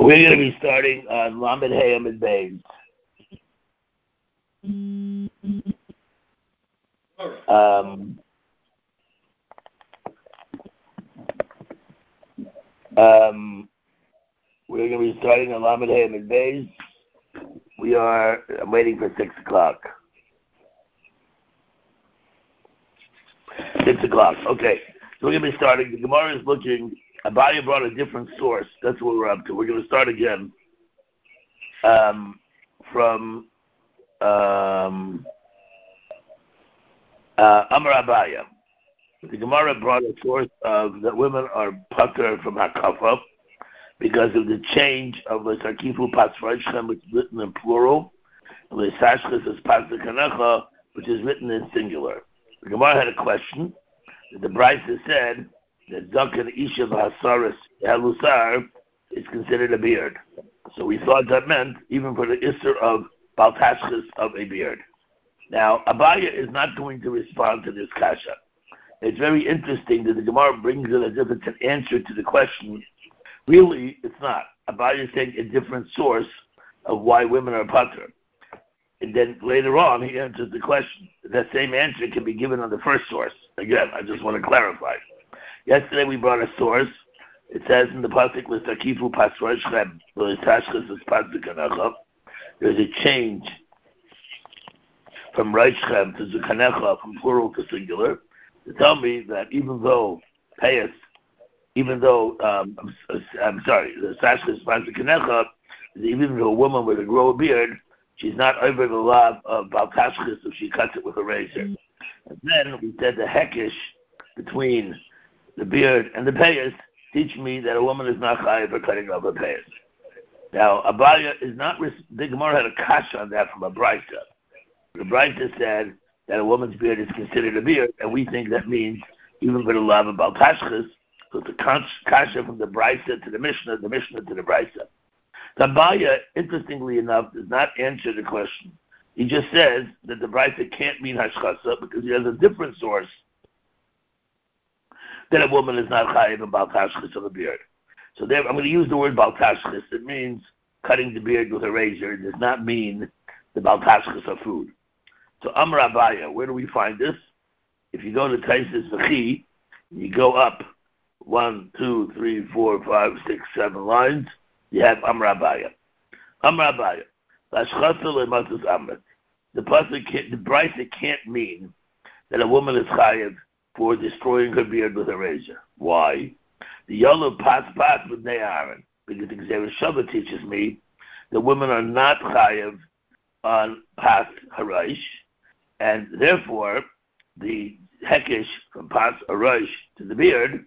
We're going to be starting on Lamed Hayam and Bays. We're going to be starting on Lamed Hayam and Bays. I'm waiting for 6 o'clock. 6 o'clock, okay. So we're going to be starting. The Gemara is looking. Abaye brought a different source. That's what we're up to. We're going to start again from Amar Abaye. The Gemara brought a source of that women are pater from Hakafa because of the change of the Sakifu Pasraychem, which is written in plural, and the Sashchis is Pasakanecha, which is written in singular. The Gemara had a question. The Brisa said that Zakan Isha Hasaris Halusar is considered a beard. So we thought that meant even for the Isser of Baltashchis of a beard. Now, Abaye is not going to respond to this kasha. It's very interesting that the Gemara brings it as if it's an answer to the question. Really, it's not. Abaye is saying a different source of why women are pater. And then later on, he answers the question. That same answer can be given on the first source. Again, I just want to clarify. Yesterday we brought a source. It says in the pasuk with Takifu Pasraychem, there's a change from Raychem to Zukanecha, from plural to singular, to tell me that even though the Sashchis Pasakanecha, even though a woman were to grow a beard, she's not over the law of Baltashchis if she cuts it with a razor. And then we said the hekish between the beard and the payas teach me that a woman is not chayav for cutting off her payas. Now, Abaye is not. The Gemara had a kasha on that from a brisa. The brisa said that a woman's beard is considered a beard, and we think that means even for the law of Baltashchis. So it's a kasha from the brisa to the Mishnah to the brisa. Abaye, interestingly enough, does not answer the question. He just says that the brisa can't mean hashchasa because he has a different source that a woman is not chayiv in baltashchis of a beard. So there, I'm going to use the word baltashchis. It means cutting the beard with a razor. It does not mean the baltashchis of food. So Amar Abaye, where do we find this? If you go to Taisis V'chi, you go up 1, 2, 3, 4, 5, 6, 7 lines. You have Amar Abaye. Amar Abaye. Lashchasa le'matus amrit. The brisa can't mean that a woman is chayiv for destroying her beard with a razor. Why? The yellow pas with Aaron, because the Gzeira Shabbat teaches me that women are not chayiv on pas haraish, and therefore the hekish from pas haraish to the beard,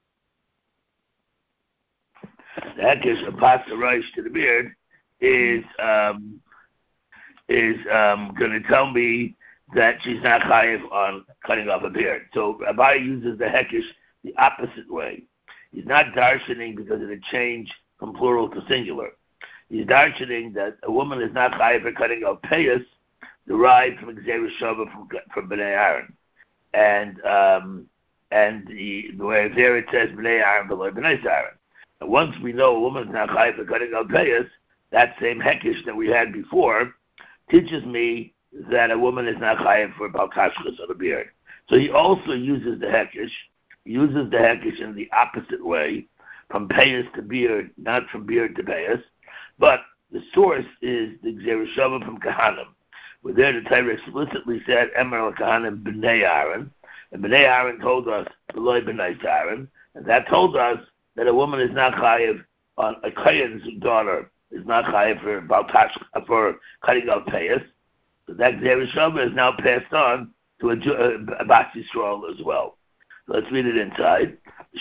the hekish from pas haraish to the beard is going to tell me that she's not chayiv on cutting off a beard. So Abaye uses the hekish the opposite way. He's not darshaning because of the change from plural to singular. He's darshaning that a woman is not chayiv for cutting off payas derived from Gzeira Shabbat from Bnei Aaron. And the way there it says Bnei Aaron below Bnei Aaron. And once we know a woman is not chayiv for cutting off payas, that same hekish that we had before teaches me that a woman is not chayiv for baltashchis of the beard. So he also uses the hekish. He uses the hekish in the opposite way, from payas to beard, not from beard to payas. But the source is the Gzeira Shabbat from Kahanim, where there the Torah explicitly said Emer al Kahanim b'nei Aaron, and b'nei Aaron told us below b'nei Aaron, and that told us that a woman is not chayiv on a kohen's daughter is not chayiv for cutting off payas. So that Gzeira Shabbat is now passed on to a Bas Yisrael as well. So let's read it inside.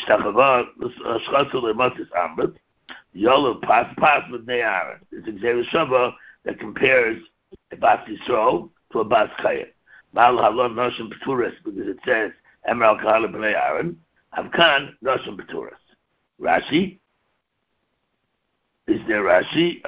Yolo pas with Aaron. It's a Gzeira Shabbat that compares a Bas Yisrael to a Bas Chayim. Mal halon noshim peturas, because it says Emer al Kahanim b'nei Aaron. Havkan noshim peturas. Rashi. Is there Rashi?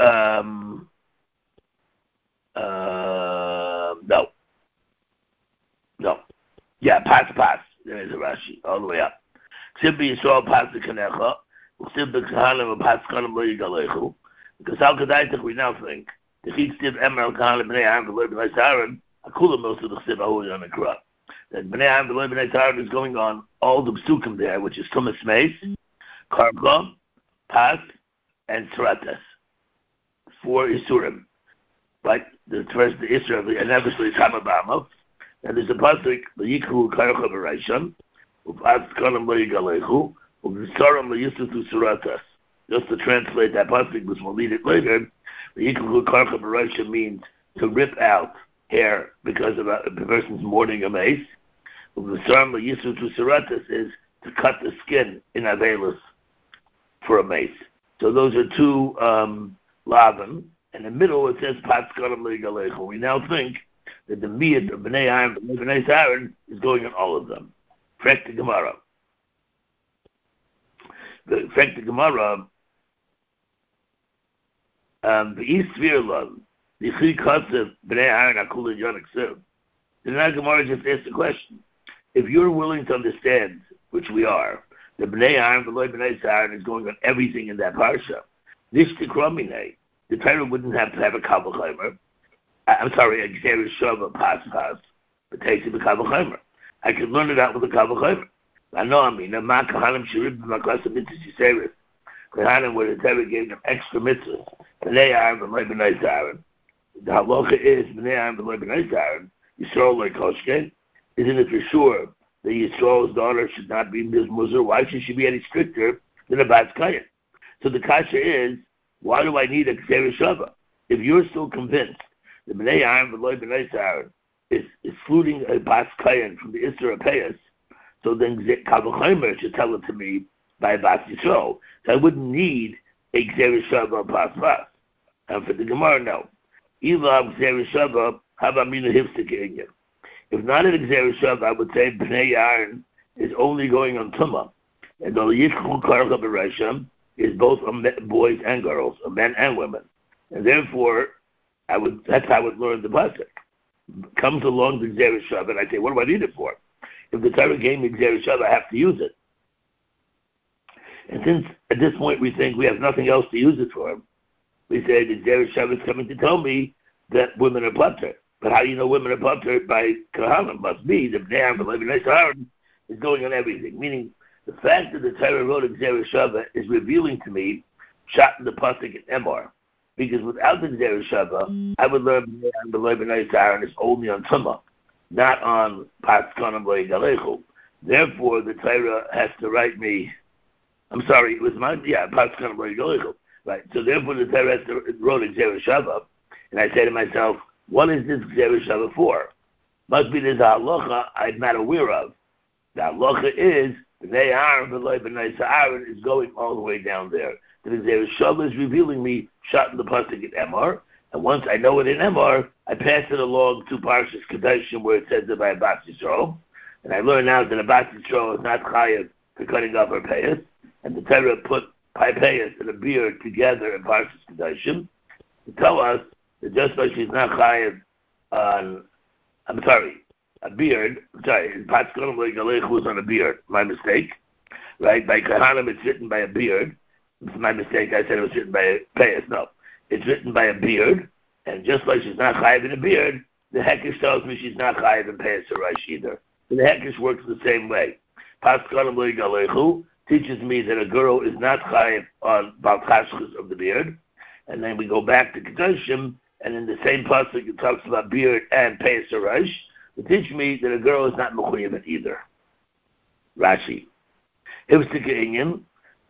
No. Yeah, pas. There is a Rashi all the way up. Ksib Yisrael pas the kanecha. Ksib b'kahanim pas kahanim lo yigalechu. Because how could I think we now think the Chitziv Emer Kahanim Bnei Aaron V'Lo Bnei Aaron Akulam most of the Chitziv Ahu on the Krah. That Bnei Aaron V'Lo Bnei Aaron is going on all the psukim there, which is Tumas Meis, Karka, Pas, and Serates. 4 Isurim. Like the first the Isra, and obviously Tamabama. And there's a pasuk, the Yikhu Karka B'Reishon, U'Pas Kalam Lo Yigalechu, U'Visaram Lo Yisutu Serates. Just to translate that pasuk, which we'll read it later, the Yikhu Karka B'Reishon means to rip out hair because of a person's mourning a mace. U'Visaram Lo Yisutu Serates is to cut the skin in Avelis for a mace. So those are 2 lavan. In the middle it says Patskaram Ligalechu. We now think that the miyat of Bnei Aaron and Bnei Aaron is going on all of them. Frek the Gemara. Frek the Gemara. The East Virlan, the Chi Kasev Bnei Aaron Akul Yonik Sev. The Gemara just asked the question: if you're willing to understand, which we are, the Bnei Aaron, the Lord Bnei Aaron is going on everything in that parsha. This Tikramine, the Torah wouldn't have to have a Kavachaymer. I'm sorry, a Gzeres Shava Pas, but takes it a Kavachaymer. I could learn it out with a Kavachaymer. I know, I mean, Ma Kahanim Shirib Makasa Mitzvah Yiseris. Kahanim, where the Torah gave them extra mitzvahs. Bnei Aaron, the Lord Bnei Aaron. The halacha is Bnei Aaron, the Lord Bnei Aaron. Yisrael like Koshke. Isn't it for sure that Yisrael's daughter should not be Mizmuzar? Why should she be any stricter than a Bat Kayan? So the kasha is, why do I need a Gzeres Shava? If you're still convinced that Bnei Aaron, V'Lo Bnei Aaron is excluding a Bas Kayan from the Isra Payas, so then Kavachaymer should tell it to me by Bas Yisrael. So I wouldn't need a Gzeres Shava or Pas Pas. And for the Gemara, no. Ilav Gzeres Shava, Havamina Hifstik Inyan. If not an Gzeres Shava, I would say Bnei Aaron is only going on Tumah. And the Yishchul Karcha B'Reishon is both boys and girls, men and women. And therefore, that's how I would learn the pasuk. Comes along the Gzeres Shava, and I say, what do I need it for? If the Torah gave me Gzeres Shava, I have to use it. And since at this point we think we have nothing else to use it for, we say the Gzeres Shava is coming to tell me that women are patur. But how do you know women are patur? By Kahanim. Must be the Bnei Aaron is going on everything. Meaning, the fact that the Torah wrote in Gzeres Shava is revealing to me shot in the pasuk in Emor. Because without the Gzeres Shava, I would learn the Lord Bnei Aaron is only on Tumah, not on Patskanim Lo Yigalechu. Therefore, the Torah has to write me. I'm sorry, it was Patskanim Lo Yigalechu. Right. So therefore, the Torah has to wrote in Gzeres Shava, and I say to myself, what is this Gzeres Shava for? Must be there's a halacha I'm not aware of. The halacha is Bnei Aaron, V'Lo Bnei Aaron is going all the way down there. The Gzeres Shava is revealing me shot in the pasuk in Emor, and once I know it in Emor, I pass it along to Parshas Kedoshim where it says that by a Bas Yisrael, and I learn now that a Bas Yisrael is not chayav for cutting off her payas, and the Torah put payas and a beard together in Parshas Kedoshim to tell us that just like she's not chayav on, a beard, Patskanim Lo Yigalechu was on a beard, my mistake, right? By Kahanim it's written by a beard. It's my mistake, I said it was written by a payas. No, it's written by a beard, and just like she's not chayav in a beard, the Hekesh tells me she's not chayav in payas or Rosh either. So the Hekesh works the same way. Patskanim Lo Yigalechu teaches me that a girl is not chayav on Balchashchus of the beard, and then we go back to Kedoshim, and in the same pasuk it talks about beard and payas or Rosh. It teaches me that a girl is not mechuyev either. Rashi. Hifstik Inyan.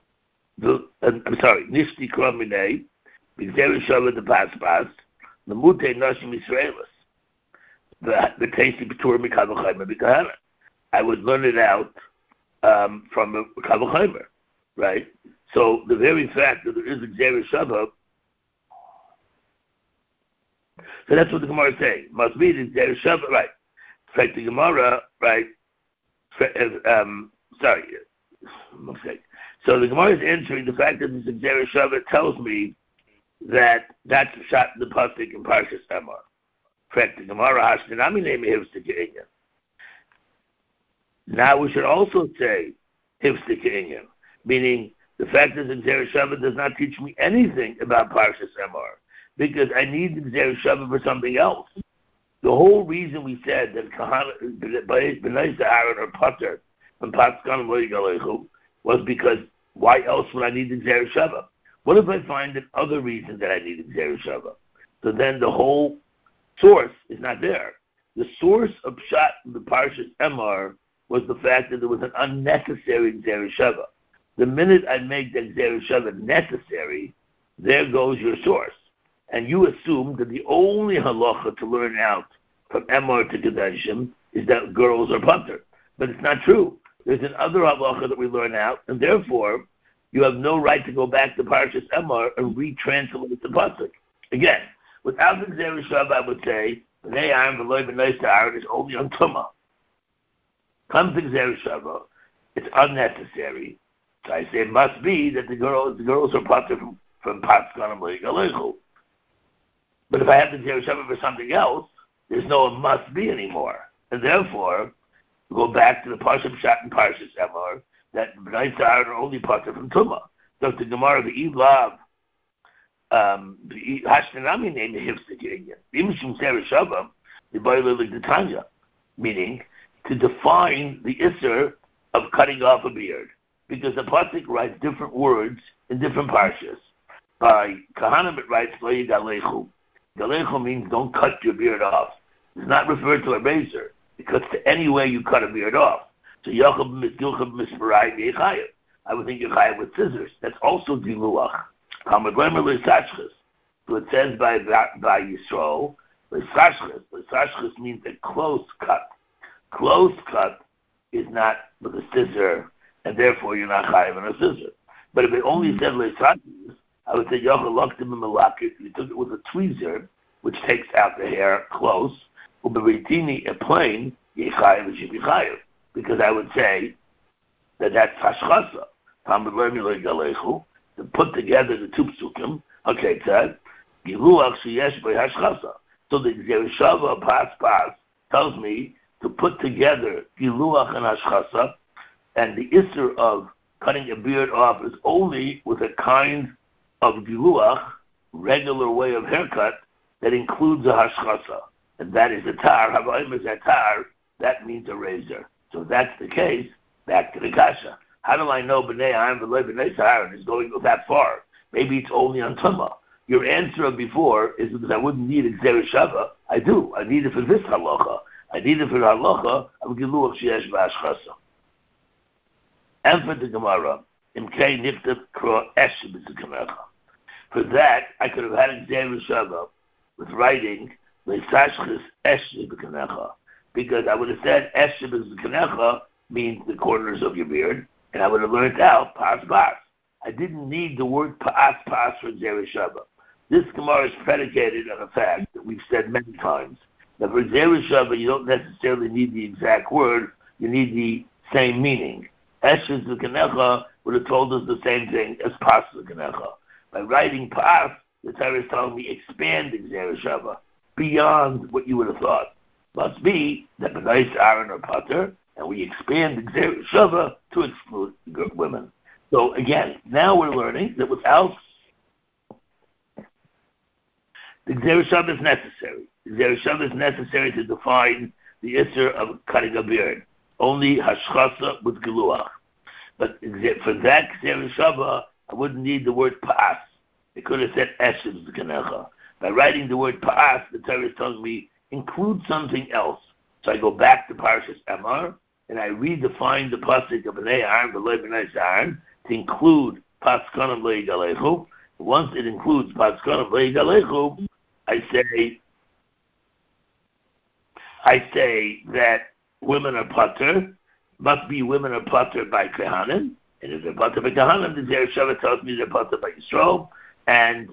Nishti Krominei, B'Gzeres Shava the Pas, the Mute Nashim Yisraelis, the Tasty B'Tur Mikavachaymer B'Kahana. I would learn it out from a Kavachaymer, right? So the very fact that there is a Gzeres Shava, so that's what the Gemara is saying. Must be the Gzeres Shava, right? In fact, the Gemara, right? Mistake. So the Gemara is answering the fact that the Gzeres Shava tells me that that's shot in the pasuk in Parshas Emor. Correct. The Gemara Hashtanami name Hifstik Inyan. Now we should also say Hifstik Inyan, meaning The fact is that Gzera Shava does not teach me anything about Parshas Emor, because I need the Gzera Shava for something else. The whole reason we said that B'nai Aaron or Pater from Patzkan Loigalechu was because why else would I need the Gzera Shava? What if I find another reason that I need the Gzera Shava? So then the whole source is not there. The source of Pshat in the Parshas Emor was the fact that there was an unnecessary Gzera Shava. The minute I make the Gzera Shava necessary, there goes your source. And you assume that the only halacha to learn out from Emor to Kedashim is that girls are patur. But it's not true. There's another halacha that we learn out, and therefore you have no right to go back to Parshas Emor and retranslate the pasuk. Again, without the Gzera Shava, I would say B'nai Aaron v'loi b'nai Aaron is only on Tumah. Comes the Gzera Shava, it's unnecessary. So I say it must be that the girls are patur from Patzkan Loigalechu. But if I have the Gzera Shava for something else, there's no must be anymore. And therefore, we go back to the Parsha Pshat and Parshas Emor, that B'nai Aaron are only patur from Tumah. So the Gemara, the Ilav, the Hashtanami name the Hifzik again. Even from Gzera Shava, the Baila the Tanya, meaning to define the Isser of cutting off a beard. Because the Pasuk writes different words in different Parshas. By Kahanim it writes, Lo Yigalechu. Galechu means don't cut your beard off. It's not referred to a razor. It cuts to any way you cut a beard off. So Yachab Gilchab Misparai Yechayev. I would think Yechayev with scissors. That's also Diluach. Hamaglemer Leisashchus. So it says by Yisrael, Leisashchus. Leisashchus means a close cut. Close cut is not with a scissor, and therefore you're not chayav on a scissor. But if it only said Leisashchus, I would say Yachal Loktim and Malakit. You took it with a tweezer, which takes out the hair close. Uberitini, a plain, Yechayev and should be chayav. Because I would say that that's hashchasa. To put together the two psukim. Okay, it said, Giluach sheyesh by hashchasa. So the Gzera Shava pas tells me to put together Giluach and hashchasa, and the isser of cutting a beard off is only with a kind of Giluach, regular way of haircut, that includes a hashchasa. And that is a tar. Havayim is a tar. That means a razor. So if that's the case, back to the kasha. How do I know B'nai Aaron v'loi b'nai Aaron is going that far? Maybe it's only on Tumah. Your answer of before is because I wouldn't need a Gzera Shava. I do. I need it for this halacha. I need it for the halacha of Giluach sheyesh b'ashchasa. And for the Gemara, Imkei Niktav Kro Esh b'zikanecha. For that, I could have had a Gzera Shava with writing Leisashchus Esh b'zikanecha. Because I would have said Esh b'zikanecha means the corners of your beard, and I would have learned out pas. I didn't need the word pas for Gzera Shava. This Gemara is predicated on a fact that we've said many times, that for Gzera Shava you don't necessarily need the exact word, you need the same meaning. Esh b'zikanecha would have told us the same thing as pas b'zikanecha. By writing pas, the Torah is telling me expand the Gzera Shava beyond what you would have thought. Must be that B'nai Aaron are patur, and we expand the Gzera Shava to exclude women. So again, now we're learning that without the Gzera Shava is necessary. The Gzera Shava is necessary to define the isser of cutting a beard. Only hashchasa with giluach. But for that Gzera Shava, I wouldn't need the word pas. It could have said eshes v'kanecha. By writing the word pas, the Torah is telling me include something else. So I go back to Parshas Emor, and I redefine the pasuk of B'nai Aaron v'loi b'nai Aaron to include Patzkanim lo yigalechu. Once it includes Patzkanim lo yigalechu, I say that women are patur, must be women are patur by Kohanim, and if they're patur by Kohanim, the Gzera Shava tells me they're patur by Yisrael, and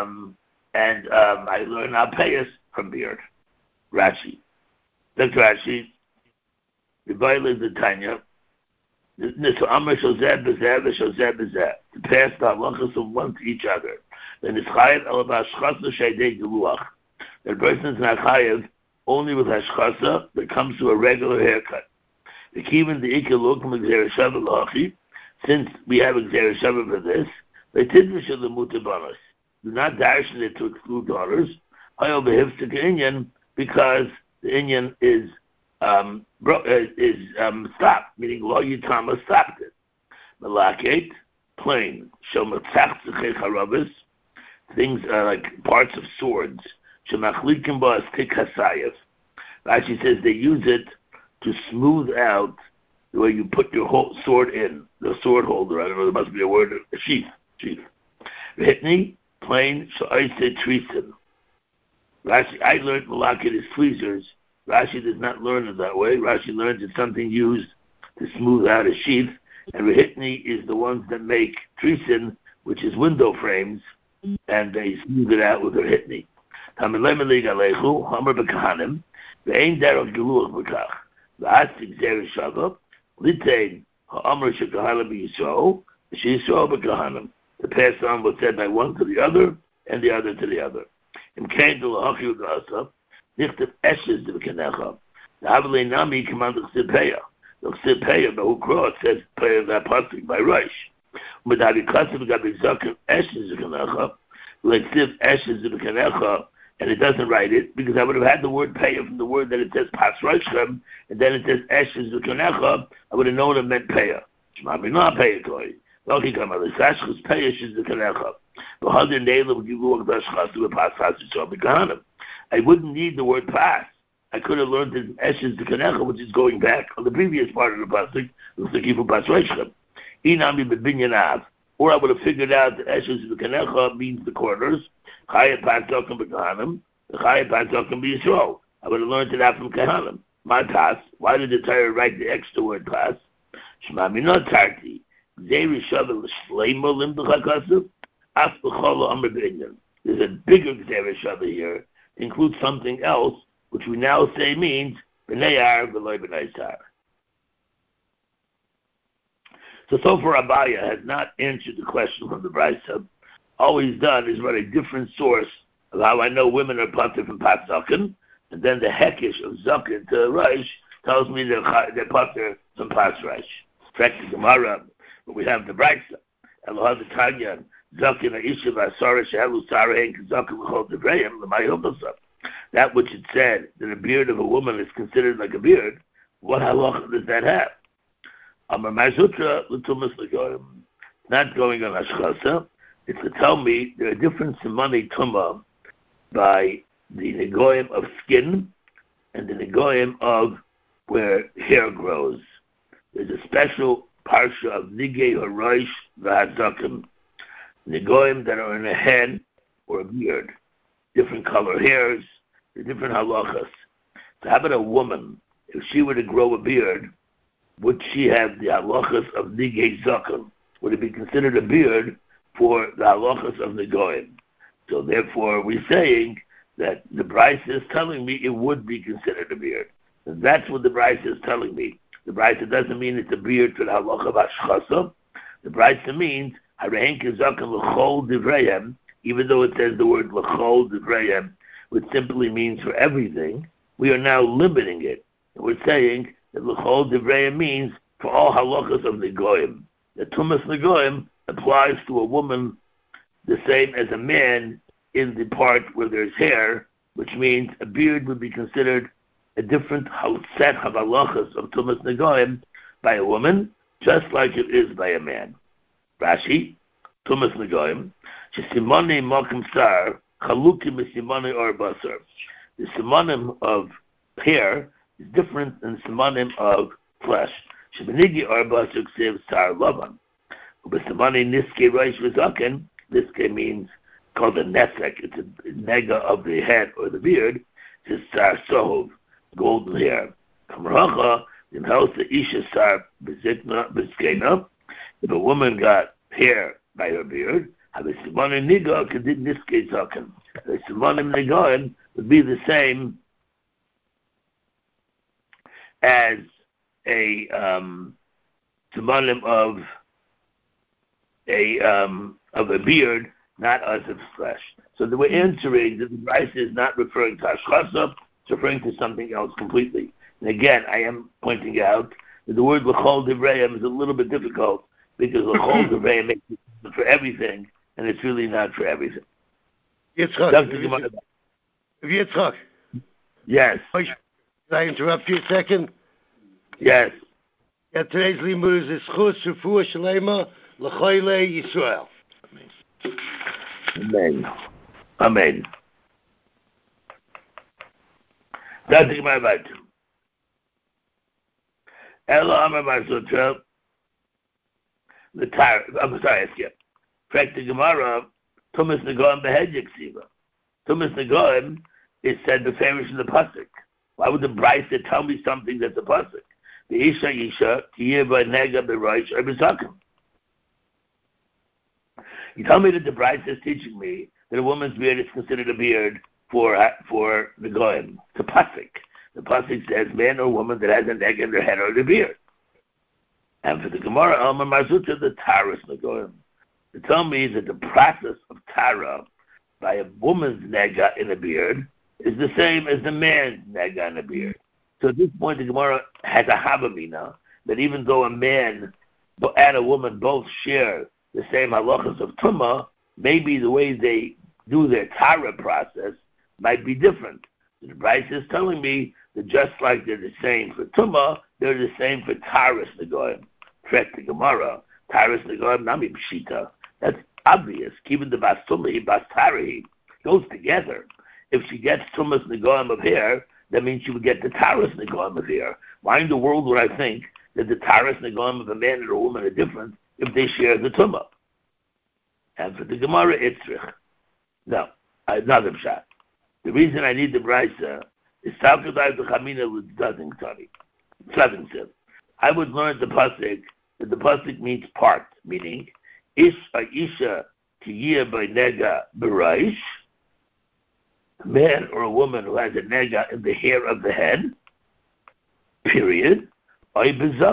I learn Alpayas from beard. Rashi. That's Rashi. The Bible is the Tanya. So Amr Shozeh Bezeh V'Shozeh Bezeh. To pass the halachas from one to each other. Then it's chayav el b'hashchasa sheidei giluach. That person is not chayav only with hashchasa that comes to a regular haircut. The kivin the ikar lokum Gzera Shava lachi. since we have Xer Shava for this, they tidvish the mutabanas. Do not darshan it to exclude daughters. Hayol behivsik inyan, because the inyan is stopped, meaning lo yitama stopped it. Malaket, plain. Shomatzach tzechei harabis, things like parts of swords. Shemachlikim ba'as tik hasayev. Rashi says they use it to smooth out the way you put your whole sword in, the sword holder. I don't know, there must be a word, a sheath. Hitni, plain, sha'aise trisin. Rashi, I learned Malaket is tweezers. Rashi does not learn it that way. Rashi learns it's something used to smooth out a sheath. And Rehitni is the ones that make trisin, which is window frames, and they smooth it out with Rehitni. Tamilem Galechu, Hamar Bekahanim, Ve'ein Derech Geluach Bekach, V'astik Zer Shava, Litain, Ha'amr Shekahanim Yisrael, Sheyisrael Bekahanim, to pass on what's said by one to the other, and the other to the other. Im Kain to Lahachi Udasa, Nichtav Eshes to Bekanecha, the Havilei Nami commanded Sipeya. The Sipeya, the whole cross says Peya that pasuk by Rosh. But the Hadikasim got the Zakim Eshes to Bekanecha, like Siv Eshes to Bekanecha, and it doesn't write it, because I would have had the word Peya from the word that it says Pas Roshchem, and then it says Eshes to Bekanecha, I would have known it meant Peya. Shmami not Peya Toy. I wouldn't need the word pass. I could have learned it in Eshes to Kanecha, which is going back on the previous part of the pasuk, the Kifu Pas Reishchem. Inami B'Binyanav. Or I would have figured out that Eshes to Kanecha means the corners. Chayat Pasokim B'Kahanim. The Chayat Pasokim B'Yisrael. I would have learned it out from Kahanim. My pass. Why did the Torah write the extra word pass? Shmami not Tarti. There's a bigger Gzera Shava here, to include something else, which we now say means B'nei Ar v'loy B'nei Sar. So far Abaya has not answered the question from the Brisa. All he's done is run a different source of how I know women are patur from Pat Zaken, and then the Hekish of Zaken to Rosh tells me they're patur from Pat Rosh. Track the Gemara. But we have the Brisa. Elohad the Tanyan, Zakin Aisha Vasara Shehelu Sarahen Kazakin L'chol Devrayim L'mayobasa. That which it said that a beard of a woman is considered like a beard, what halacha does that have? Amar Mazutra L'tumas L'goyim. Not going on Ashchasa. It's to tell me there are different Simani Tumah by the Negoyim of skin and the Negoyim of where hair grows. There's a special Parsha of Nigei Harosh V'Hazakim, Negoim that are in a head or a beard, different color hairs, different halachas. So how about a woman? If she were to grow a beard, would she have the halachas of Nigei Zakim? Would it be considered a beard for the halachas of Negoim? So therefore, we're saying that the Brisa is telling me it would be considered a beard. And that's what the Brisa is telling me. The Brisa doesn't mean it's a beard for the halacha of Ashchasa. The Brisa means Harehen Kezaken L'chol Divrayim, even though it says the word L'chol Divrayim, which simply means for everything. We are now limiting it. And we're saying that L'chol Divrayim means for all halachas of Negoim. The Tumas Negoim applies to a woman the same as a man in the part where there's hair, which means a beard would be considered a different set of halachas of Tumas Negoim by a woman, just like it is by a man. Rashi, Tumas Negoim, Shesimani Malkim Sar, Chaluki Misimani or Basar. The Simonim of hair is different than the Simonim of flesh. Shemanigi or Basar Ksiv Sar Lavan. But Simani Niske Reish Vizaken, Niske means called a Nesek, it's a nega of the head or the beard, it's Sar Sohov, golden hair. Kamracha, in house the Isha Sar Bezikna Beskena, if a woman got hair by her beard, have a Simonim Niga Kadid Niske Zaken. The Simonim Nigaim would be the same as a Simonim of a beard, not as of flesh. So we're answering that the Brisa is not referring to Ashchasa, it's referring to something else completely. And again, I am pointing out that the word L'chol Divrayim is a little bit difficult because the whole Devrei makes it for everything, and it's really not for everything. Yitzchak, yes. Can I interrupt you a second? Yes. Yeah, today's limud is Chus Refuah Shalema L'Choyle Yisrael. Amen. Amen. That's the Gemara about. Elo Amar Bar Sutra. I'm sorry, ask you. Correct the Gemara. Tumas Negoim Behedjik Siva. Tumas Negoim is said beferish in the pasuk. Why would the Brisa tell me something that's a pasuk? The Isha Tiyeva Nega Beroish or Bezakim. You tell me that the Brisa is teaching me that a woman's beard is considered a beard for the goyim. It's a pasuk. The pasuk says man or woman that has a neck in their head or their beard. And for the Gemara, Alma Marzuta, the Taras Negoim. To tell me that the process of Tara by a woman's nega in a beard is the same as the man's nega in a beard. So at this point, the Gemara has a havamina that even though a man and a woman both share the same halachas of tumah, maybe the way they do their Tara process might be different. So the Bryce is telling me that just like they're the same for tumah, they're the same for Taras Negoim. Correct the Gemara. Taras Negoim nami pshita. That's obvious. Even the bas tumah, bas tarahi goes together. If she gets tumas Negoim of hair, that means she would get the Taras Negoim of hair. Why in the world would I think that the Taras Negoim of a man and a woman are different if they share the tumah? And for the Gemara, Itzrich. No, another shot. The reason I need the Brisa is Talkadai the Chamina with doesn't study. I would learn the pasuk that the pasuk means part, meaning Ish Isha Tiyah by Nega Beraish, a man or a woman who has a nega in the hair of the head, period. But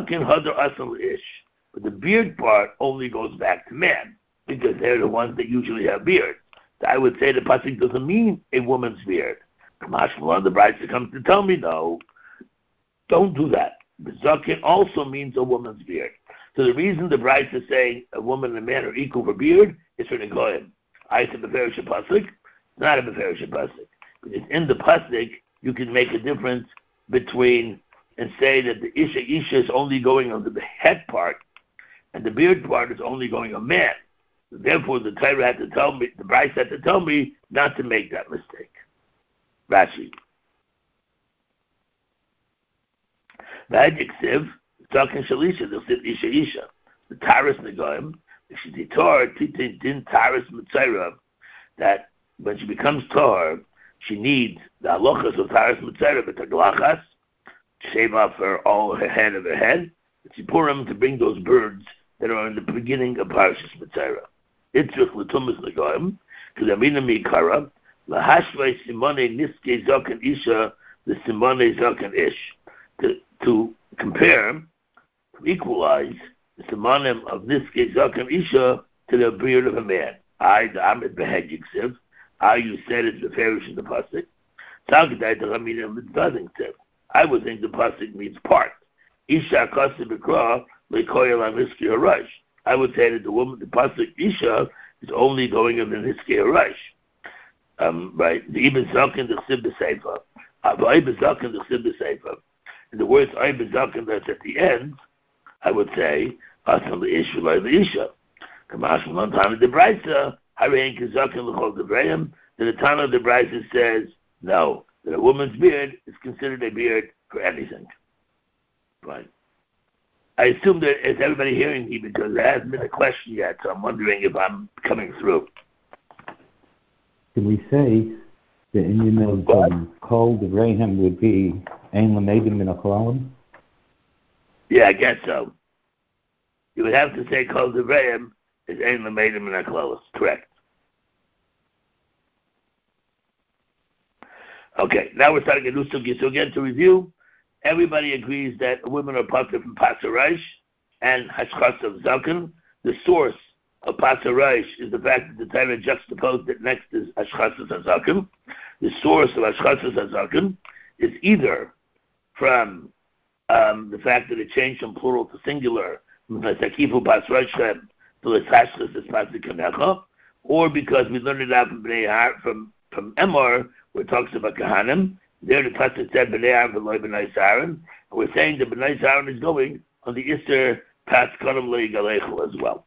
the beard part only goes back to man, because they're the ones that usually have beards. So I would say the pasuk doesn't mean a woman's beard. Kamash Malon, the Brisa comes to tell me, no, don't do that. Bezakin also means a woman's beard. So the reason the Brisa is saying a woman and a man are equal for beard is for the goyim. I said Beferish pasuk. It's not a Beferish pasuk. Because in the pasuk, you can make a difference between and say that the Isha is only going on the head part, and the beard part is only going on man. So therefore, the Torah had to tell me, the Brisa had to tell me not to make that mistake. Rashi. V'adik siv, talking shalisha, they'll sit isha. The Taras Negoim, if she ditor, titin din Taras Mitzayra, that when she becomes tor, she needs the halachas of Taras Mitzayra, but the glachas, to shave off her head of her head, and she pour them to bring those birds that are in the beginning of Parashas Mitzayra. Itzrich l'tumas Negoim, k'lamina mikara, lahashvay simone niske zokan isha, the simone zokan ish. To compare, to equalize the simonim of niske zokan isha to the beard of a man. The Amid Behedjik Siv. You said it's the farish in the pasuk. Talkadai the Ramina Mitzvazing Siv. I would think the pasuk means part. Isha Kasa Bikra Lekoyel Aniski Harash. I would say that the pasuk Isha is only going on the Niski Harash. Right? The Ibn Zakin the Chsib B'Seifa. Ibn Zakin the Chsib B'Seifa. And the words Ibn Zakin that's at the end, I would say Asam the Isha like the Isha. Kamash one time the Brisa Harein Kizakin L'Chol Devrayim. The Tana of the Brisa says no, that a woman's beard is considered a beard for anything. Right. I assume that is everybody hearing me because there hasn't been a question yet, so I'm wondering if I'm coming through. Can we say the Indian of Kol Devrayim would be Ein Lamedim Min HaKolalim? Yeah, I guess so. You would have to say Kol Devrayim is Ein Lamedim Min HaKolalim. Correct. Okay, now we're starting a new sugya. So again, to review, everybody agrees that women are patur from Pasaraish and Hashchas of Zaken. The source of Pasaraish is the fact that the Torah juxtaposed it next to Hashchas of Zaken. The source of Hashchas of Zaken is either from the fact that it changed from plural to singular or because we learned it out from Bnei from Emor, where it talks about Kahanim. There the pasuk said Bnei Aaron v'loy Bnei Saron, and we're saying that Bnei Saron is going on the Isser Pas Kadam Le'Galechel as well.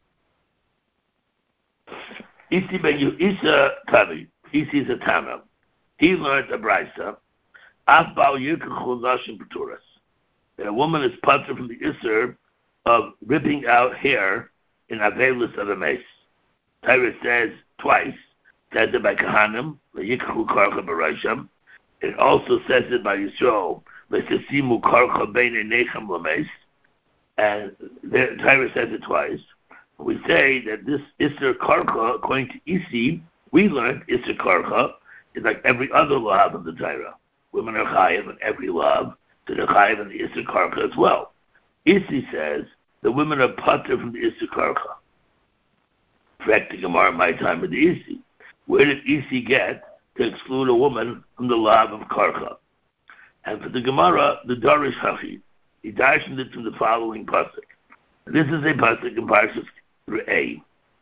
Isi ben Isa Tavi, Isi is a Tana. He learned a Brisa. Af Bal Yirkachu Nashim Paturas. That a woman is patur from the Isser of ripping out hair in Avelis of a mace. Torah says twice. Says it by Kahanim, Yirkachu Karcha Barasham. It also says it by Yisrael, Lesesimu Karcha Bein Nechem Lameis. And the Torah says it twice. We say that this Isser Karcha, according to Isi, we learned Isser Karcha is like every other law of the Torah. Women are chayiv in every law, so they're chayiv in the Isser Karcha as well. Isi says the women are patur from the Isser Karcha. Correct the Gemara in my time with the Isi. Where did Isi get to exclude a woman from the law of Karcha? And for the Gemara, the Darish Hachi, he darshened it from the following pasuk. This is a pasuk in Parshas Re'eh.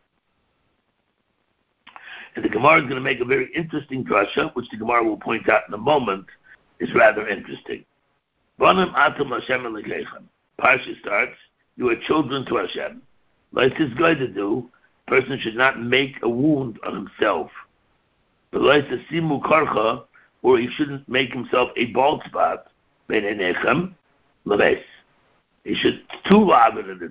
And the Gemara is going to make a very interesting drasha, which the Gemara will point out in a moment, is rather interesting. Banim atam Hashem elokeichem. Parsha starts, you are children to Hashem. Like this guy to do, a person should not make a wound on himself. But like the simu karcha, or he shouldn't make himself a bald spot, ben enechem, leves. He should, two laven in the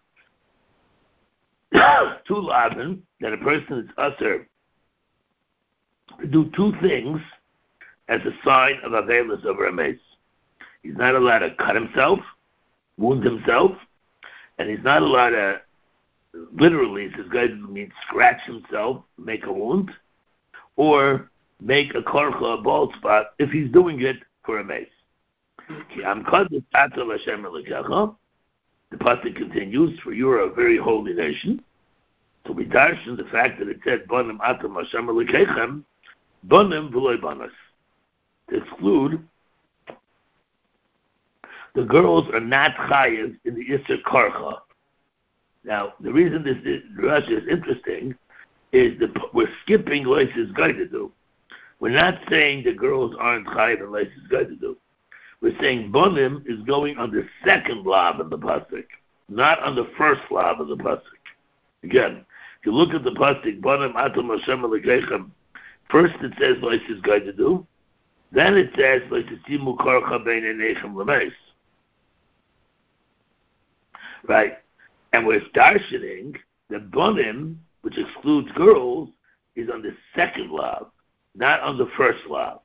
Torah. Two laven, that a person is usher to do two things as a sign of Avelis over a mace. He's not allowed to cut himself, wound himself, and he's not allowed to, literally, this guy means scratch himself, make a wound, or make a karcha, a bald spot, if he's doing it for a mace. The pasuk continues, for you are a very holy nation. So we darshan the fact that it said, Banim atam Hashem elokeichem, Banim v'loy banas. To exclude, the girls are not chayiv in the Isser Karcha. Now, the reason this Rashi is interesting is that we're skipping Leisis Gaidadu. We're not saying the girls aren't chayiv in Leisis Gaidadu. We're saying Banim is going on the second lav of the pasuk, not on the first lav of the pasuk. Again, if you look at the pasuk, Banim atam Hashem elokeichem, first it says Leisis Gaidadu, then it says Leisesimu Karcha Bein Enechem Lameis. Right? And we're darshaning that Banim, which excludes girls, is on the second lav, not on the first lav.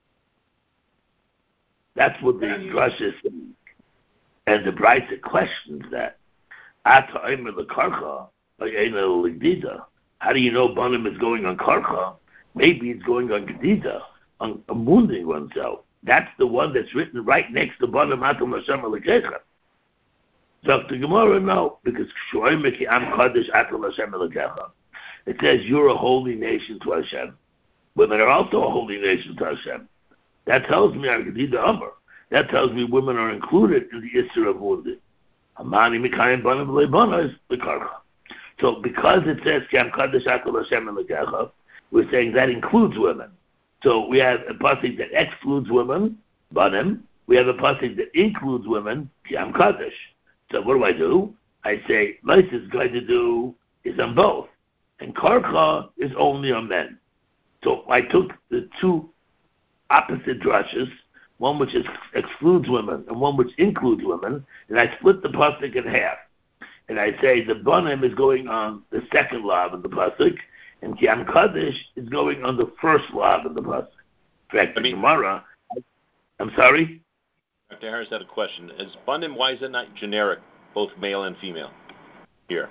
That's what the Drush is saying. And the Brisa questions that. Ata Omer leKarcha, Oyena leGdida. How do you know Banim is going on Karcha? Maybe it's going on Gedida, on wounding oneself. That's the one that's written right next to Banim atam Hashem elokeichem. Dr. Gemara, no, because Shoymeki Am Kadosh atam Hashem elokeichem. It says you're a holy nation to Hashem. Women are also a holy nation to Hashem. That tells me Gedida Amar. That tells me women are included in the Isser of wounding. Amani Mikayim Banim v'lei banos leKarcha. So because it says Ki Am Kadosh atam Hashem elokeichem, we're saying that includes women. So we have a pasuk that excludes women, Banim. We have a pasuk that includes women, Kiyam Kaddish. So what do? I say, Leisis going to do is on both. And Karcha is only on men. So I took the two opposite drushes, one which excludes women and one which includes women, and I split the pasuk in half. And I say the Banim is going on the second lav of the pasuk, and Kiyam Kaddish is going on the first lav of the pasuk. In fact, Gemara. I'm sorry? Dr. Harris had a question. Is Banim, why is it not generic, both male and female, here?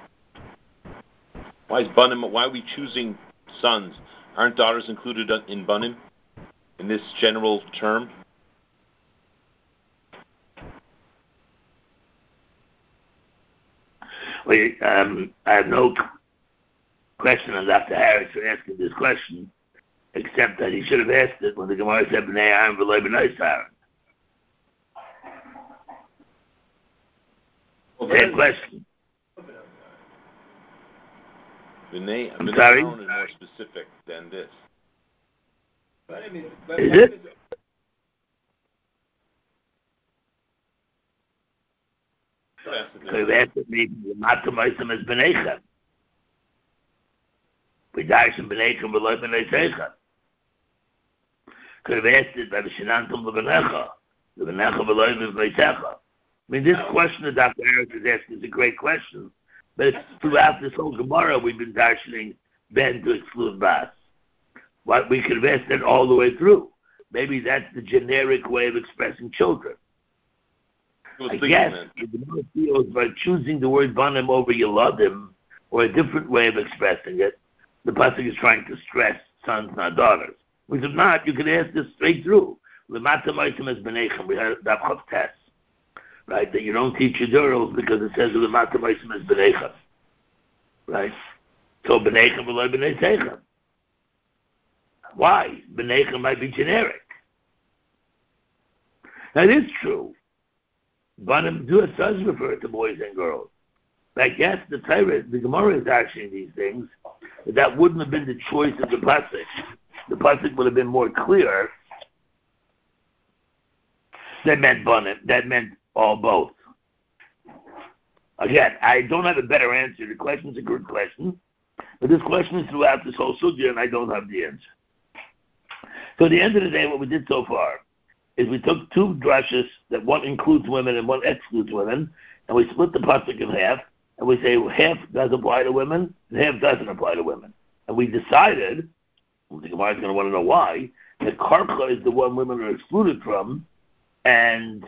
Why is Banim, why are we choosing sons? Aren't daughters included in Banim, in this general term? Well, I have no question on Dr. Harris for asking this question, except that he should have asked it when the Gemara said B'nai Aaron v'lo B'nai Aaron. Same question. B'nai Sorry? Aaron is more specific than this. Is it? So that's maybe the Matamaisim is B'nechem. We darshan B'nechem v'loi B'nei Seichem. Could have asked it by the Shinantum L'B'necha. The B'necha v'loi B'nei Seichem. I mean, this question that Dr. Eric is asking is a great question. But it's throughout this whole Gemara, we've been darshaning Ben to exclude Bas. What we could have asked it all the way through. Maybe that's the generic way of expressing children. I guess if the Gemara feels by choosing the word Banim over Yeladim, or a different way of expressing it, the pasuk is trying to stress sons, not daughters. Which if not, you could ask this straight through. L'mata ma'asim es b'nechem. We had that chav test. Right, that you don't teach your girls because it says the Mata Maisim is B'nechem. Right? So B'nechem v'lo B'nei Seichem. Why? B'nechem might be generic. That is true. Banim does refer to boys and girls. But I guess the Gemara is actually these things, that wouldn't have been the choice of the pasuk. The pasuk would have been more clear. That meant Banim. That meant all both. Again, I don't have a better answer. The question is a good question, but this question is throughout this whole sugya, and I don't have the answer. So at the end of the day, what we did so far is we took two drushes that one includes women and one excludes women, and we split the pasuk in half, and we say half does apply to women and half doesn't apply to women. And we decided, the Gemara is going to want to know why, that karka is the one women are excluded from, and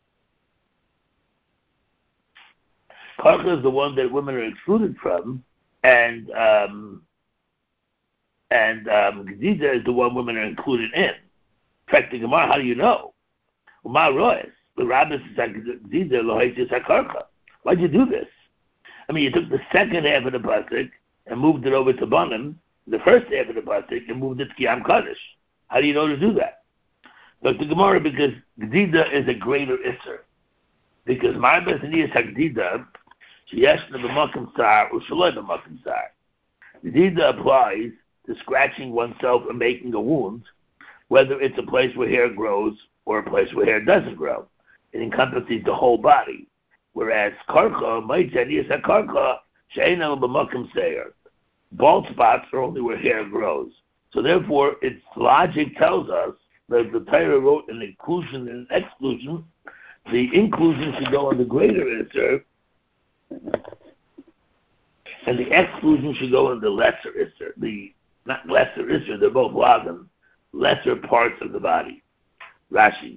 karka is the one that women are excluded from, and Gedida is the one women are included in. In fact, the Gemara, how do you know? Why'd you do this? I mean, you took the second half of the pasuk and moved it over to Banim, the first half of the pasuk, and moved it to Kiyam Kaddish. How do you know to do that? But the Gemara, because Gedida is a greater Isser. Because Ma'abes Aniyas HaGedida, Sheyeshna b'makom sar u'shaloi b'makom sar. Gedida applies to scratching oneself and making a wound, whether it's a place where hair grows or a place where hair doesn't grow. It encompasses the whole body. Whereas karka, Ma'abes Aniyas HaKarka, she'eina b'makom seir. Bald spots are only where hair grows. So therefore, its logic tells us that the Torah wrote an inclusion and an exclusion. The inclusion should go on the greater Isser, and the exclusion should go on the lesser Isser. Not lesser Isser, they're both Lagim, lesser parts of the body. Rashi.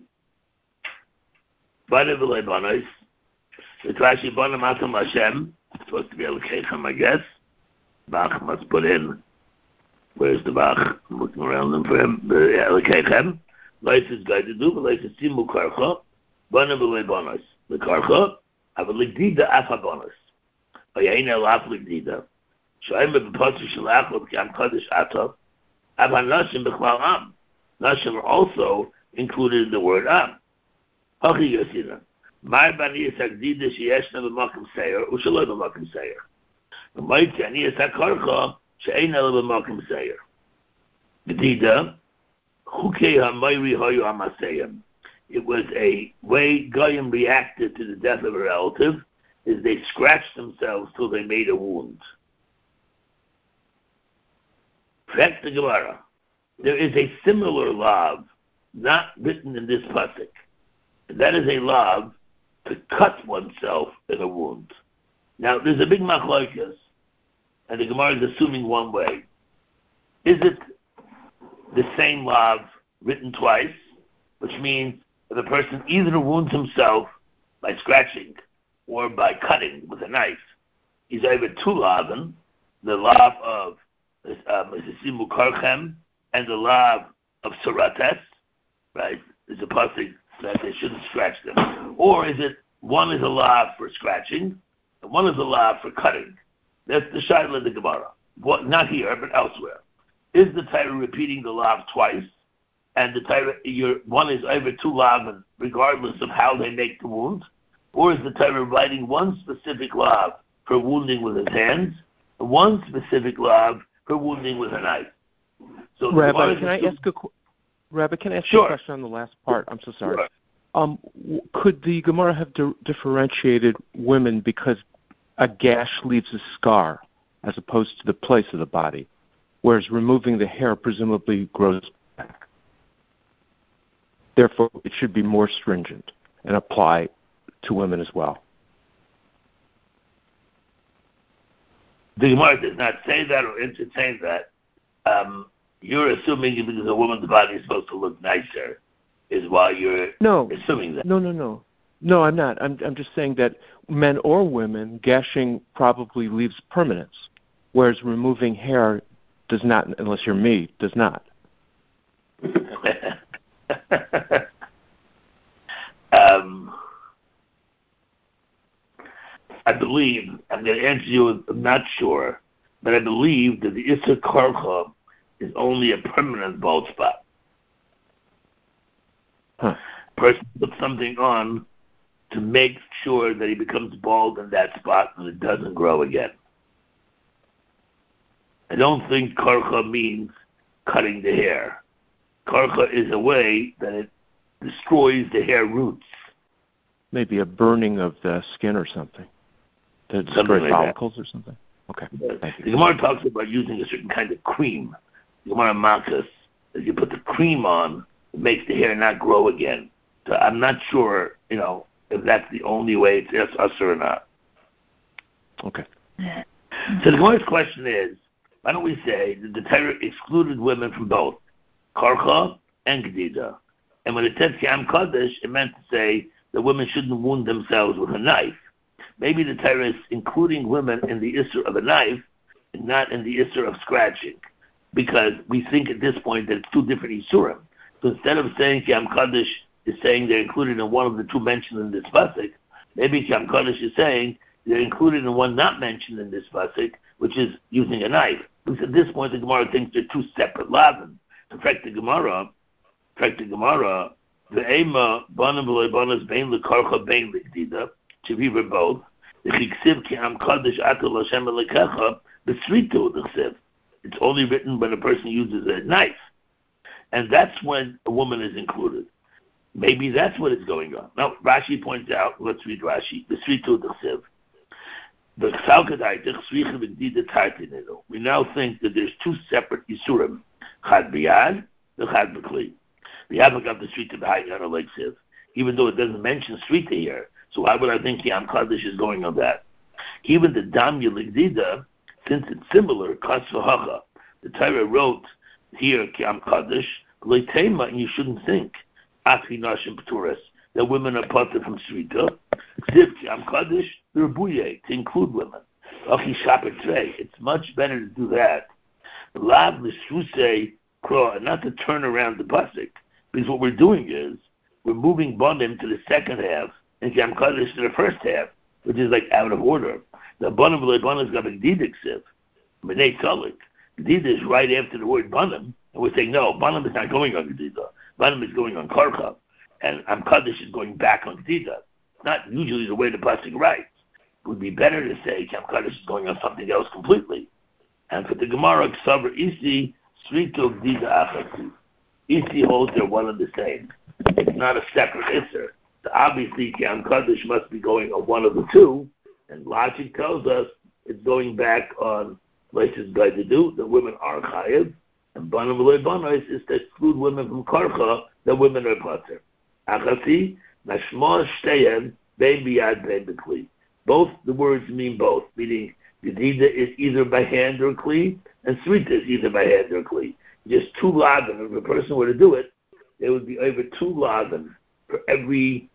Bana v'lei banos. It's Rashi, Bana matam Hashem. It's supposed to be Elokechem, I guess. Bach must put in. Where's the Bach? I'm looking around them for him. Elokechem. Life is going to do, but life is Simu Karcha. Bana v'lei banos. The Karcha, have a Ligdida Afa banos. Oyaina Laf Ligdida. Shoyim b'pasuk shalach l'kiyam Kaddish Atov. Ava Nashim b'chlal Am. Nashim are also included in the word Am. Hachi Yosina. Mar b'aniyas ha'gdida sheyeshna b'makom seir u'shaloi b'makom seir. V'maytzi aniyas ha'karcha she'eina b'makom seir. Gdida chukei ha'mayri hayu amaseyim. It was a way Goyim reacted to the death of a relative, is they scratched themselves till they made a wound. Fact the Gemara. There is a similar law, not written in this pasuk. That is a law to cut oneself in a wound. Now, there's a big machlokes, and the Gemara is assuming one way. Is it the same law written twice, which means if a person either wounds himself by scratching or by cutting with a knife, he's over two lavin, the lav of Simu Karchem and the lav of Sarates, right? There's a pasuk that they shouldn't scratch them. Or is it one is a lav for scratching and one is a lav for cutting? That's the shaila of the Gemara. Not here, but elsewhere. Is the Torah repeating the lav twice? And the Torah, one is over two lavin, regardless of how they make the wound, Or is the Torah writing one specific law for wounding with his hands, and one specific law for wounding with a knife? So Rabbi, can I ask a question on the last part? I'm so sorry. Sure. Could the Gemara have differentiated women because a gash leaves a scar as opposed to the place of the body, whereas removing the hair presumably grows back? Therefore, it should be more stringent and apply to women as well. The Gemara does not say that or entertain that. You're assuming because a woman's body is supposed to look nicer is why you're assuming that. No, I'm not. I'm just saying that men or women, gashing probably leaves permanence, whereas removing hair does not, unless you're me, does not. I believe, I'm going to answer you, I'm not sure, but I believe that the Isser Karcha is only a permanent bald spot. Person puts something on to make sure that he becomes bald in that spot and it doesn't grow again. I don't think Karcha means cutting the hair. Karcha is a way that it destroys the hair roots. Maybe a burning of the skin or something. To destroy like follicles or something? Okay. Thank you. The Gemara talks about using a certain kind of cream. The Gemara Makas, as you put the cream on, it makes the hair not grow again. So I'm not sure, if that's the only way it's usher or not. Okay. So the Gemara's question is, why don't we say that the Torah excluded women from both Karcha and Gedida? And when it said Kiam Kaddish, it meant to say that women shouldn't wound themselves with a knife. Maybe the Torah is including women in the Isser of a knife and not in the Isser of scratching, because we think at this point that it's two different Isurim. So instead of saying Kiam Kaddish is saying they're included in one of the two mentioned in this pasuk, maybe Kiam Kaddish is saying they're included in one not mentioned in this pasuk, which is using a knife. Because at this point the Gemara thinks they're two separate lavin. In fact, the Gemara, the Ema Banim v'loy banas bein lekarcha bein lekdida, Chaviva both. The Chiksiv Kiam Kaddish Atul Hashem Elekecha B'Sritu L'Chsiv. It's only written when a person uses a knife, and that's when a woman is included. Maybe that's what is going on. Now Rashi points out. Let's read Rashi. B'Sritu L'Chsiv. The Chsalkadai Tichsricha V'Gdida Tartininu. We now think that there's two separate Yisurim. Chad B'Yad, the Chad B'Kli. The Yad got the Srita B'Hayyan or L'Chsiv, even though it doesn't mention Srita here. So why would I think Kiam Kaddish is going on that? Even the Damya Ligdida, since it's similar, Kasvahacha, the Torah wrote here Kiam Kaddish, Leitema, and you shouldn't think, Atri Nashim Pturas, that women are parted from Srita, Ksiv Kiam Kaddish, Rebuye, to include women. Achi Shapetre, it's much better to do that. Lav L'Shusei Kro, and not to turn around the pasuk, because what we're doing is, we're moving Bonim to the second half, and Kiam Kaddish to the first half, which is like out of order. The Banim v'loy banas got a Gedida ksiv. B'nei Tzalik. Gedida is right after the word Banim, and we're saying, no, Banim is not going on Gedida. Banim is going on Karcha, and Am Kaddish is going back on Gedida. Not usually the way the pasuk writes. It would be better to say Kiam Kaddish is going on something else completely. And for the Gemara, Ksavar Isi, Srito Gedida Achasi. Isi holds they're one and the same. It's not a separate Isser. So obviously, Kiam Kaddish must be going on one of the two, and logic tells us it's going back on places by the do that women are chayiv, and Banim v'loy banos is to exclude women from Karcha that women are pater. Achasi nashma shteyen bein biyad bein b'kli. Both the words mean both, meaning Gedida is either by hand or kli, and Srita is either by hand or kli. Just two lavin. If a person were to do it, there would be over two lavin for every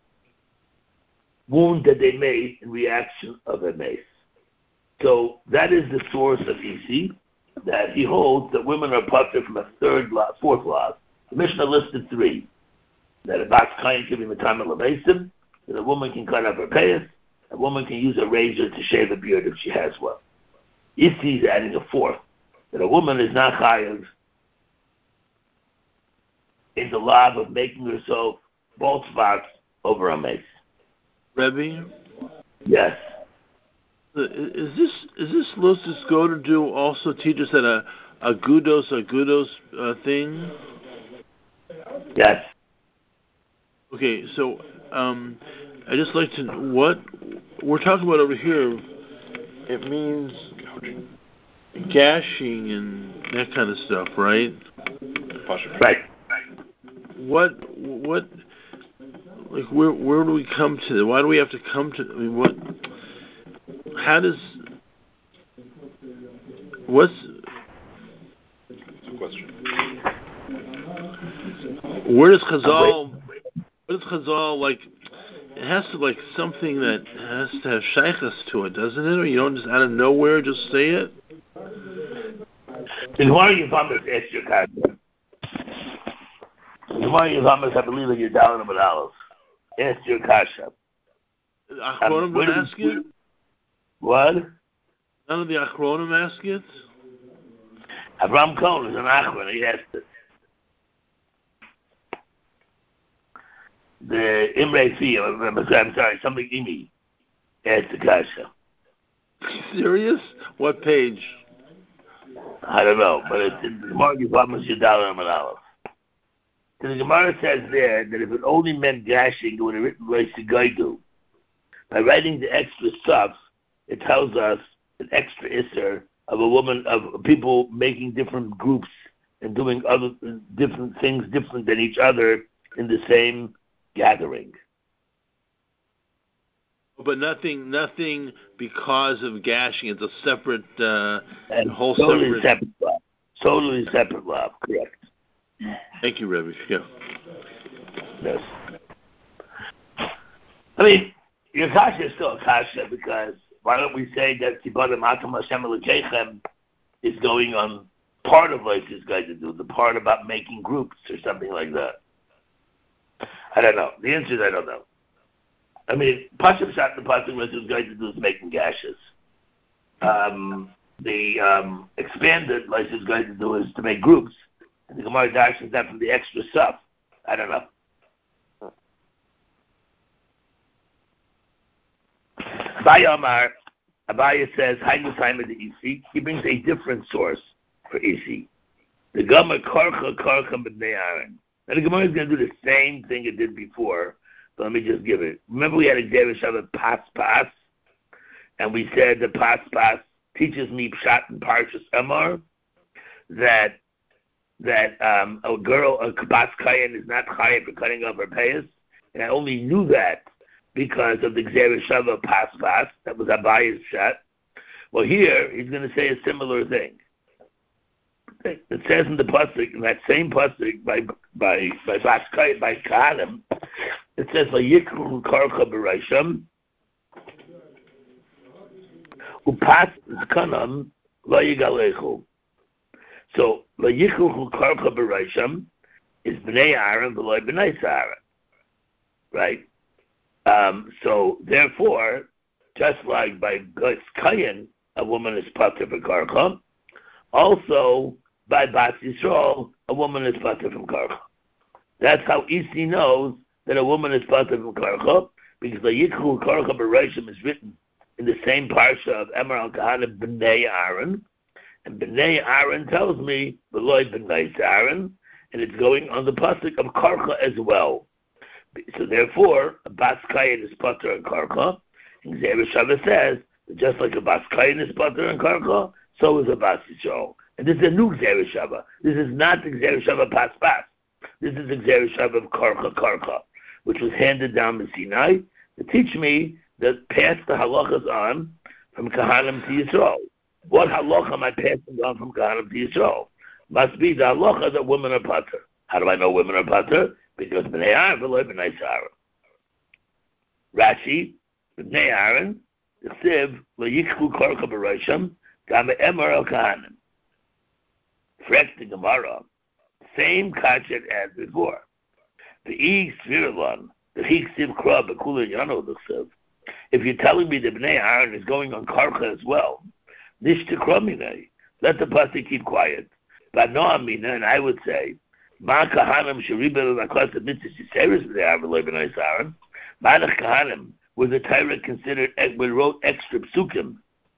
wound that they made in reaction of a mace. So that is the source of Isi, that he holds that women are pater from a fourth law. The Mishnah listed three. That a bas kain can be metamel lemesim, that a woman can cut off her payas, a woman can use a razor to shave a beard if she has one. Isi is adding a fourth, that a woman is not chayav in the law of making herself bald spots over a mace. Rebbe? Yes. Is this Lucis go to do also teach us that a gudos thing? Yes. Okay, so I just like to know what we're talking about over here. It means gashing and that kind of stuff, right? Right. What like where do we come to that? Why do we have to come to? I mean, what's the question? Where does Chazal like? It has to like something that has to have shaykhs to it, doesn't it? Or you don't just out of nowhere just say it. The Gemara Yavamas asked your question. The Gemara Yavamas, I believe that you're down in Aleph. Asked your kasha. Achronim don't ask it? What? None of the Achronim ask it? Avram Cohen is an Achron, he asked it. The Imre Fia, I'm sorry, something Imi asked the kasha. Serious? What page? I don't know, but it's in the Gemara Yavamas, you're down in Aleph. So the Gemara says there that if it only meant gashing, it would have written like Gaidu. By writing the extra stuff, it tells us an extra isser of a woman, of people making different groups and doing other different things different than each other in the same gathering. But nothing because of gashing. It's a separate, whole totally separate love. Totally separate love, correct. Thank you, Rebbe. Yeah. Yes. I mean, your kasha is still a kasha because why don't we say that Tibadim Atam Hashem Elokeichem is going on part of what this guy to do, the part about making groups or something like that? I don't know. The answer is I don't know. I mean, Pasuk Shat the Pasuk was this guy to do is making gashes. The expanded license guy to do is to make groups. And the Gemara dashes that from the extra stuff. I don't know. Abaya says, Hainu Simon the Isi. He brings a different source for Isi. The Gemara Karcha B'nei Aaron. Now the Gemara is going to do the same thing it did before, but let me just give it. Remember we had a Xavier Shabbat Pas, and we said the Pas teaches me Pshat and Parshas Emor that a girl, a Kabas Kayan, is not chayav for cutting off her payas, and I only knew that because of the Xavier Shabbat Pas. That was Abaya's Pshat. Well, here he's going to say a similar thing. It says in the pasuk, in that same pasuk by Baskay, by Kahanim, it says Vayikru Karcha B'Reisham Upas Zkanam Lo Yigalechu. So Vayikru Karcha B'Reisham is Bnei Aaron v'lo Bnei Aaron, right? So therefore, just like by Kayin, a woman is pater for Karcha, also by Bas Yisrael, a woman is pater from Karcha. That's how Isi knows that a woman is pater from Karcha, because the Yikru Karcha B'Reishim is written in the same parsha of Emor al Kahana B'nei Aaron, and B'nei Aaron tells me B'loi B'nei Aaron, and it's going on the pasuk of Karcha as well. So therefore, a Bas Kayin is pater and Karcha, and Xavier Shabbat says that just like a Bas Kayin is pater and Karcha, so is a Bas Yisrael. And this is a new Xavier Shabbat. This is not the Xavier Shabbat Pas. This is the Xavier Shabbat of Karcha, which was handed down to Sinai to teach me that pass the halachas on from Kahanim to Yisrael. What halacha am I passing on from Kahanim to Yisrael? Must be the halacha that women are pater. How do I know women are pater? Because Bnei Aaron v'lo Bnei Aaron. Rashi, Bnei Aaron, the Siv, Vayikru Karcha B'Reisham, Gam Emor al Kahanim. Fresh the Gemara, same concept as before. The E Svirlon, the Hiksiv Krab, the Kula Yano, the Siv. If you're telling me that Bnei Aaron is going on Karcha as well, Nishta Kromine, let the pasuk keep quiet. But no Amina, and I would say, Ma Kahanim Sharibel Lakas Mitzvah Siseris Bnei Aaron Bnei Aaron, Manach Kahanim where the Torah considered, we wrote extra psukim.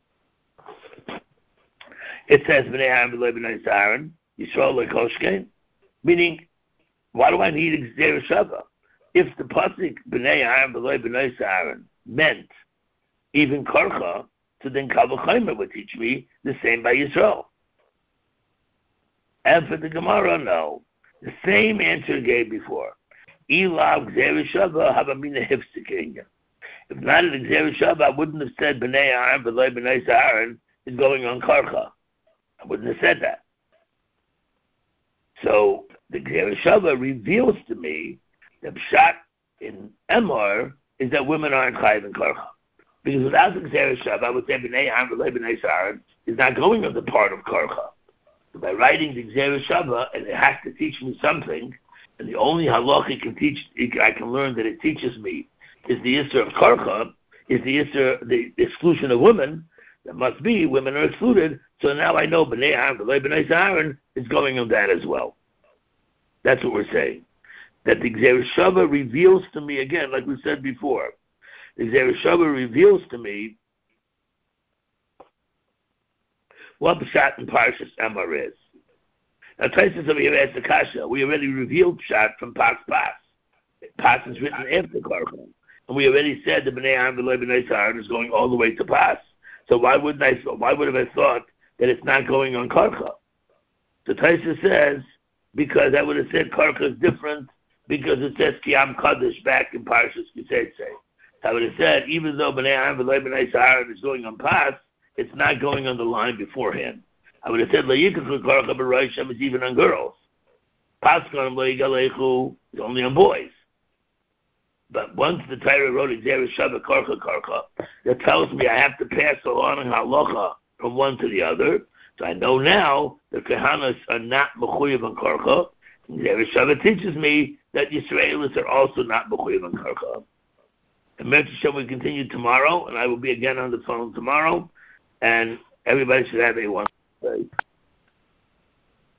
It says, B'nei Aaron, Yisrael lekoshkein, meaning, why do I need Gzeira Shava? If the pasuk B'nei Aaron meant even Karcha, so then Kal V'chomer would teach me the same by Yisrael. And for the Gemara, no. The same answer gave before. Ilav Gzeira Shava Havamina Hifzikenya. If not an Gzeira Shava, I wouldn't have said B'nei Aaron is going on Karcha. I wouldn't have said that. So the Gzeira Shava reveals to me the pshat in Emor is that women aren't chayiv in Karcha. Because without the Gzeira Shava, I would say B'nei Aaron is not going on the part of Karcha. So by writing the Gzeira Shava, and it has to teach me something, and the only halach I can learn that it teaches me is the Isser of Karcha, is the Isser, the exclusion of women. That must be women are excluded. So now I know B'nei Aaron is going on that as well. That's what we're saying. That the Gzeira Shava reveals to me, again, like we said before, the Gzeira Shava reveals to me what Pshat and Parshas Emor is. Now, Taisus over here asked the Kasha, we already revealed Pshat from Pas. Pas is written after Karcha. And we already said that B'nei Aaron is going all the way to Pas. So why would have I thought that it's not going on Karcha? So Taisa says, because I would have said Karcha is different, because it says Kiyam Kaddish back in Parshas Kisei. I would have said, even though B'nei Aaron is going on Pas, it's not going on the line beforehand. I would have said, La'yikach Karcha B'Rosham is even on girls. Paskan La'yigalechu is only on boys. But once the Torah wrote Gzeira Shava Karcha, that tells me I have to pass along in halacha from one to the other. So I know now that Kehanas are not mechuyev on Karcha. Gzeira Shava teaches me that Yisraelis are also not mechuyev on Karcha. And Mirza Shem will continue tomorrow, and I will be again on the phone tomorrow. And everybody should have a wonderful day.